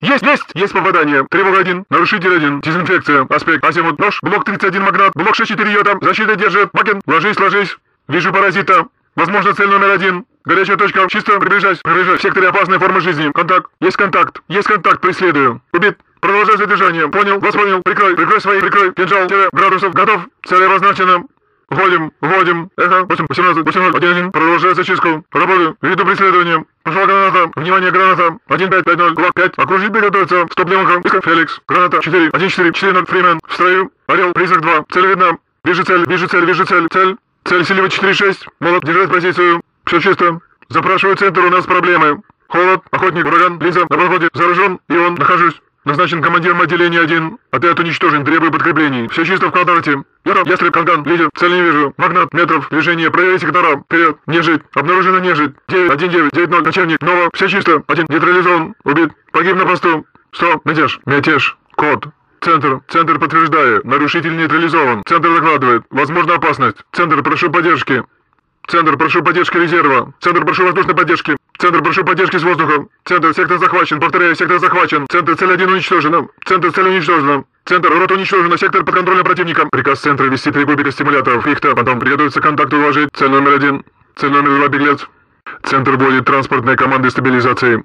Есть попадание. Тревога 1, нарушитель 1, дезинфекция, аспект, азимут, нож, блок 31, магнат, блок 6-4, йота, защита держит, маген, ложись. Вижу паразита. Возможно, цель номер 1. Горячая точка, чисто, приближайся. В секторе опасной формы жизни. Контакт, есть контакт, преследую. Убит. Продолжай задержание. Понял, вас понял. Прикрой свои, кинжал, градусов, готов. Цель обозначена. Вводим. Эхо, 8, 18, 18, 1, продолжаю зачистку. Работаю. Веду преследование. Пошла граната. Внимание, граната. 1-5, 5-0, кулак 5. Окружить приготовиться. Стоп-леванка. Феликс. Граната. 4, 1-4, 4-0, Фримен. В строю. Орел. Призрак 2. Цель видна. Вижу цель. Цель Сильва 4-6. Молот. Держать позицию. Все чисто. Запрашиваю центр. У нас проблемы. Холод. Охотник. Ураган. Лиза. На подходе. Заражен. И он. Нахожусь. Назначен командиром отделения 1. Отряд уничтожен. Требую подкреплений. Все чисто в квадрате. Ястреб, Канган, лидер. Цель не вижу. Магнат, метров. Движение. Проверить сектора. Вперед. Нежить. Обнаружена нежить. 9-1-9. 9-0. Начальник. Нова. Все чисто. 1. Нейтрализован. Убит. Погиб на посту. 100. Мятеж. Код. Центр подтверждаю. Нарушитель нейтрализован. Центр докладывает. Возможна опасность. Центр, прошу поддержки. Центр, прошу поддержки резерва. Центр, прошу воздушной поддержки. Центр, прошу поддержки с воздухом. Центр, сектор захвачен. Повторяю, сектор захвачен. Центр, цель 1 уничтожена. Центр, цель уничтожена. Центр, рота уничтожена. Сектор под контролем противника. Приказ центра ввести 3 кубика стимуляторов. Пихта. Потом приготовиться к контакту, уложить. Цель номер 1. Цель номер 2, беглец. Центр вводит транспортные команды стабилизации.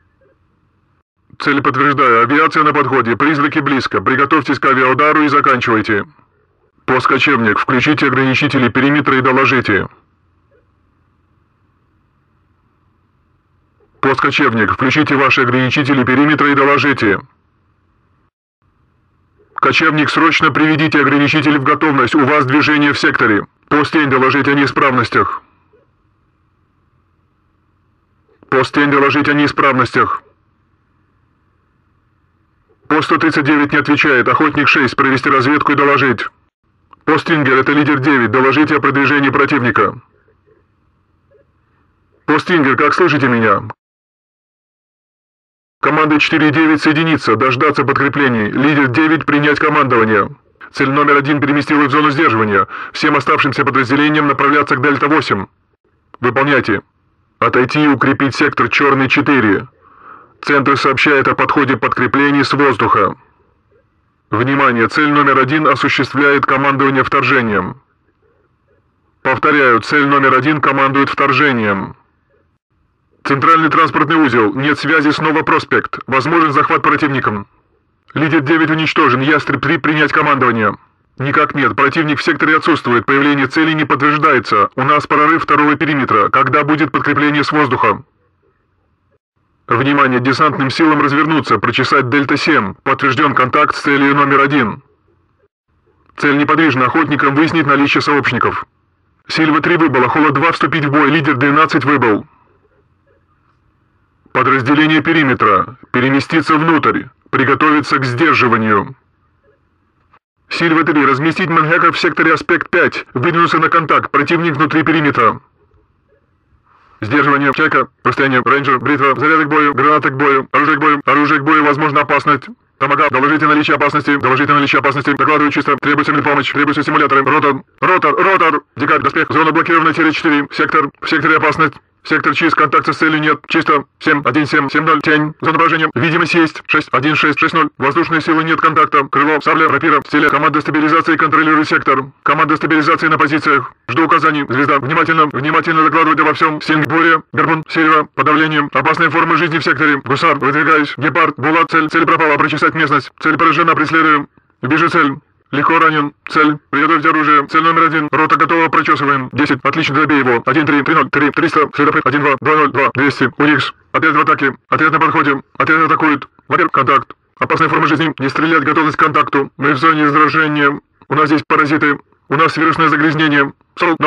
Цель подтверждаю. Авиация на подходе. Призраки близко. Приготовьтесь к авиаудару и заканчивайте. Пост кочевник. Включите ограничители периметра и доложите. Пост кочевник. Включите ваши ограничители периметра и доложите. Кочевник, срочно приведите ограничители в готовность. У вас движение в секторе. Пост тень, доложить о неисправностях. Пост тень, доложить о неисправностях. Пост 139 не отвечает. Охотник 6. Провести разведку и доложить. Пост Тингер, это лидер 9. Доложите о продвижении противника. Пост Тингер, как слышите меня? Команда 4-9 соединиться, дождаться подкреплений. Лидер 9 принять командование. Цель номер 1 переместилась в зону сдерживания. Всем оставшимся подразделениям направляться к Дельта 8. Выполняйте. Отойти и укрепить сектор Черный 4. Центр сообщает о подходе подкреплений с воздуха. Внимание, цель номер 1 осуществляет командование вторжением. Повторяю, цель номер 1 командует вторжением. Центральный транспортный узел. Нет связи, снова проспект. Возможен захват противником. Лидер 9 уничтожен. Ястреб 3 принять командование. Никак нет. Противник в секторе отсутствует. Появление цели не подтверждается. У нас прорыв второго периметра. Когда будет подкрепление с воздуха? Внимание, десантным силам развернуться. Прочесать Дельта 7. Подтвержден контакт с целью номер 1. Цель неподвижна. Охотникам выяснить наличие сообщников. Сильва 3 выбыла. Холод 2 вступить в бой. Лидер 12 выбыл. Подразделение периметра. Переместиться внутрь. Приготовиться к сдерживанию. Сильва 3. Разместить манхеков в секторе Аспект 5. Выдвинуться на контакт. Противник внутри периметра. Сдерживание. Чайка. Расстояние. Рейнджер. Бритва. Заряды к бою. Гранаты к бою. Оружие к бою. Оружие к бою. Возможна опасность. Тамага. Доложите наличие опасности. Докладываю чисто. Требуется помощь. Требуются симуляторы. Ротор. Дикарь. Доспех. Зона блокирована. Теле 4. Сектор. В секторе опасность. Сектор чист, контакта с целью нет. Чисто. 7-1-7, 7-0, тень. Зона поражения. Видимость есть. 6-1-6, 6-0. Воздушные силы нет контакта. Крыло, сабля, рапира, стиле. Команда стабилизации контролирует сектор. Команда стабилизации на позициях. Жду указаний. Звезда. Внимательно докладывать обо всем. Синг, буря, горбун, сильва, подавление. Опасные формы жизни в секторе. Гусар, выдвигаюсь. Гепард, булат, цель пропала. Прочесать местность. Цель поражена, преследую. Вижу цель. Легко ранен. Цель. Приготовить оружие. Цель номер 1. Рота готова. Прочесываем. 10. Отлично. Добей его. 1-3. 3-0. 3. 300. Следопыт. 1-2. 2-0. 2. 200. Уникс. Отряд в атаке. Отряд на подходе. Отряд атакует. Во-первых, контакт. Опасные формы жизни. Не стрелять. Готовность к контакту. Мы в зоне заражения. У нас здесь паразиты. У нас вирусное загрязнение.